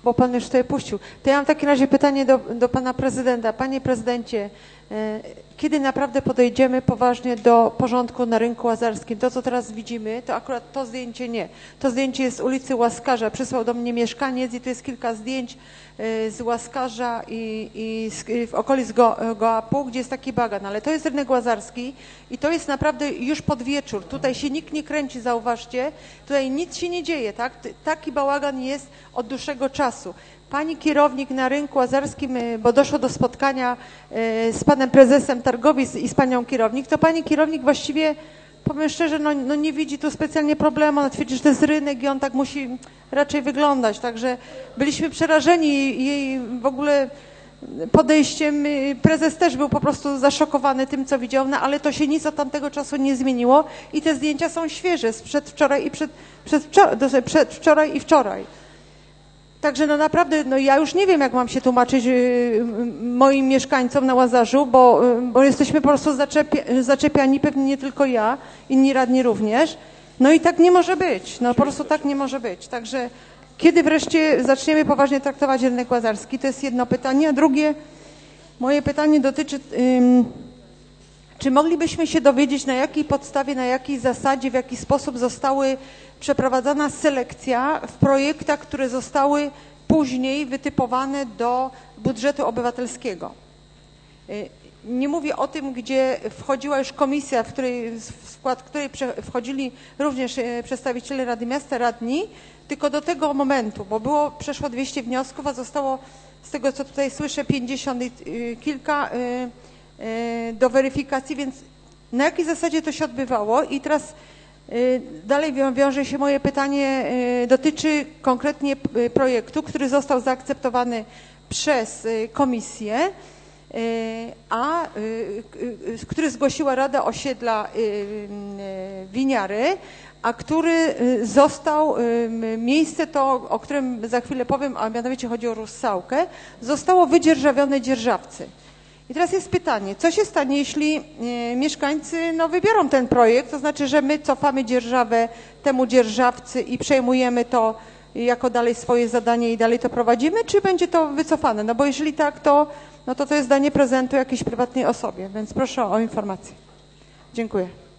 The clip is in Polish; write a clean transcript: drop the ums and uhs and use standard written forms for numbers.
bo pan już tutaj puścił. To ja mam w takim razie pytanie do pana prezydenta. Panie prezydencie, kiedy naprawdę podejdziemy poważnie do porządku na rynku łazarskim? To, co teraz widzimy, to akurat to zdjęcie nie. To zdjęcie jest z ulicy Łaskarza. Przysłał do mnie mieszkaniec i tu jest kilka zdjęć z Łaskarza i w okolic Goapu, gdzie jest taki bagan. Ale to jest rynek łazarski i to jest naprawdę już pod wieczór. Tutaj się nikt nie kręci, zauważcie. Tutaj nic się nie dzieje, tak? Taki bałagan jest od dłuższego czasu. Pani kierownik na rynku łazarskim, bo doszło do spotkania z panem prezesem targowisk i z panią kierownik, to pani kierownik właściwie, powiem szczerze, no nie widzi tu specjalnie problemu. Ona twierdzi, że to jest rynek i on tak musi raczej wyglądać. Także byliśmy przerażeni jej w ogóle podejściem. Prezes też był po prostu zaszokowany tym, co widział, no ale to się nic od tamtego czasu nie zmieniło i te zdjęcia są świeże, z przedwczoraj i przedwczoraj i wczoraj. Także no naprawdę, no ja już nie wiem, jak mam się tłumaczyć moim mieszkańcom na Łazarzu, bo jesteśmy po prostu zaczepiani, pewnie nie tylko ja, inni radni również. No i tak nie może być, no po prostu tak nie może być. Także kiedy wreszcie zaczniemy poważnie traktować rynek łazarski? To jest jedno pytanie. A drugie, moje pytanie dotyczy, czy moglibyśmy się dowiedzieć, na jakiej podstawie, na jakiej zasadzie, w jaki sposób zostały przeprowadzana selekcja w projektach, które zostały później wytypowane do budżetu obywatelskiego. Nie mówię o tym, gdzie wchodziła już komisja, w skład której wchodzili również przedstawiciele Rady Miasta, radni, tylko do tego momentu, bo przeszło 200 wniosków, a zostało, z tego co tutaj słyszę, 50 i kilka do weryfikacji, więc na jakiej zasadzie to się odbywało? I teraz dalej wiąże się moje pytanie, dotyczy konkretnie projektu, który został zaakceptowany przez komisję, który zgłosiła Rada Osiedla Winiary, a który został, miejsce to, o którym za chwilę powiem, a mianowicie chodzi o Russałkę, zostało wydzierżawione dzierżawcy. I teraz jest pytanie, co się stanie, jeśli mieszkańcy wybiorą ten projekt, to znaczy, że my cofamy dzierżawę temu dzierżawcy i przejmujemy to jako dalej swoje zadanie i dalej to prowadzimy, czy będzie to wycofane? No bo jeżeli tak, to jest danie prezentu jakiejś prywatnej osobie, więc proszę o informację. Dziękuję.